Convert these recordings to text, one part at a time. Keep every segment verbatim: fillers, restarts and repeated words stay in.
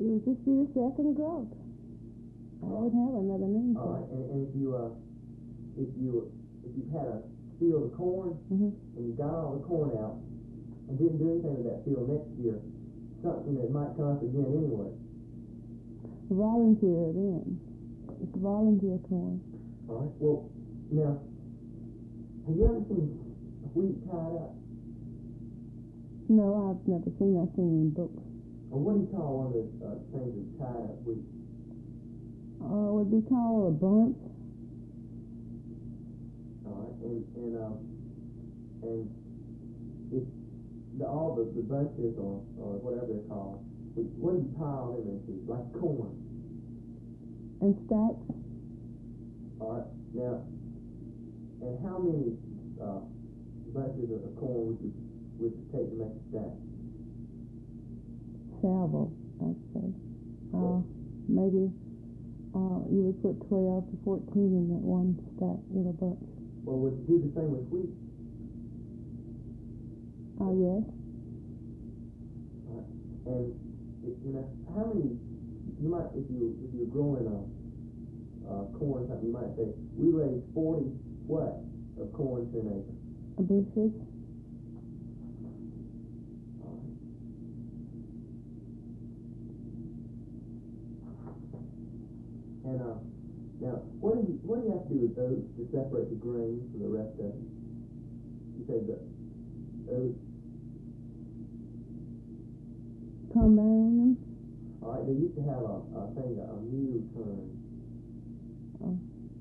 would just be the second growth. I would have another name All for right, it. and, and if you uh, if you if you had a field of corn Mm-hmm. and you got all the corn out and didn't do anything with that field next year, something that might come up again anyway. Volunteer then. It's volunteer corn. All right. Well, now, have you ever seen wheat tied up? No, I've never seen that thing in books. Or what do you call one of the uh, things that's tied up wheat? Uh, it would be called a bunch. All right, and and um, and if the, all the, the bunches or or whatever they're called, what do you pile them into? Like corn. And stacks. All right. Now, and how many uh, bunches of corn would you would it take to make a stack? Several, I'd say. Uh, maybe uh, you would put twelve to fourteen in that one stack, little bunch. Well, would you do the same with wheat? Oh, yes. All right. And it, you know, how many? You might, if you if you're growing a uh, corn, something, you might say we raise forty what of corn to an acre. A bushes. And uh, now, what do you what do you have to do with those to separate the grain from the rest of it? You say the oats. Combine them. All right, they used to have a, a thing, a, a mule turn. Oh.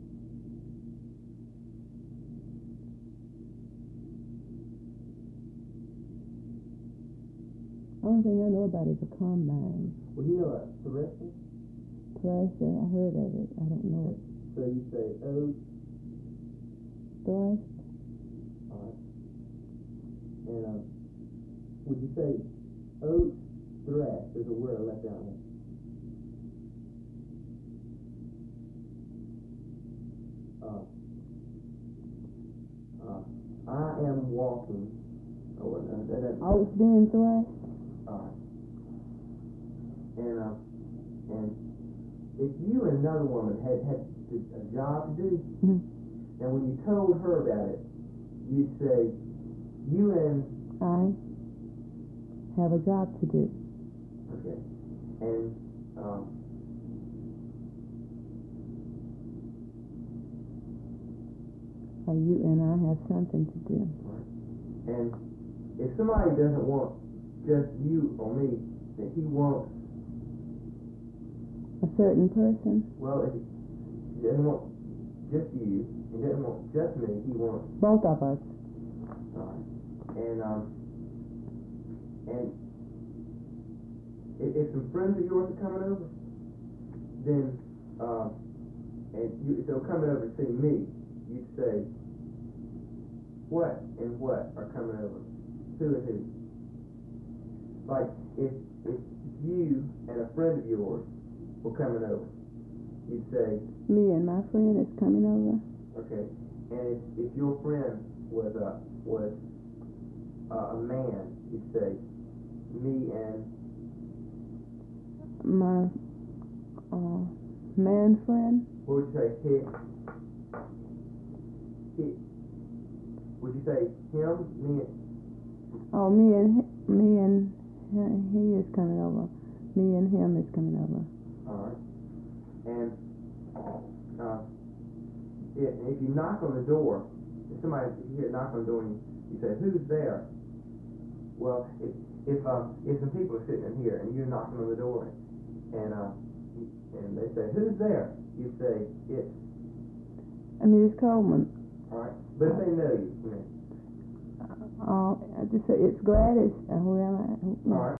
Only thing I know about is a combine. Well, you know a thresher? Thresher, I heard of it. I don't know it. So you say oats. Thresh. All right. And um, would you say oats, thresh? There's a word I left out there. Uh, uh, I am walking. Oh, uh, that, that, Oats being threshed. all right. And um, and if you and another woman had had a job to do, Mm-hmm. and when you told her about it, you'd say, "You and I have a job to do." okay, and um, Or you and I have something to do. and if somebody doesn't want just you or me, that he wants, A certain person. well, if he doesn't want just you, he doesn't want just me, he wants, Both of us. all right, and um, and if, if some friends of yours are coming over, then uh, and you, if they're coming over to see me, you'd say, what and what are coming over? Who and who? Like, if if you and a friend of yours were coming over, you'd say, Me and my friend is coming over. okay. And if, if your friend was a was uh, a man, you'd say, me and My uh, man friend. what would you say? He. He. Would you say him? Me and Oh, me and hi- me and hi- he is coming over. Me and him is coming over. all right. And uh, if, if you knock on the door, if somebody if you hear a knock on the door and you, you say, "Who's there?" Well, if if um if some people are sitting in here and you're knocking on the door and uh and they say, "Who's there?" You say, "It's." I mean, it's Coleman. All right. But if they know you, you know. Uh, I just say it's Gladys. Uh, who am I? Who, All right.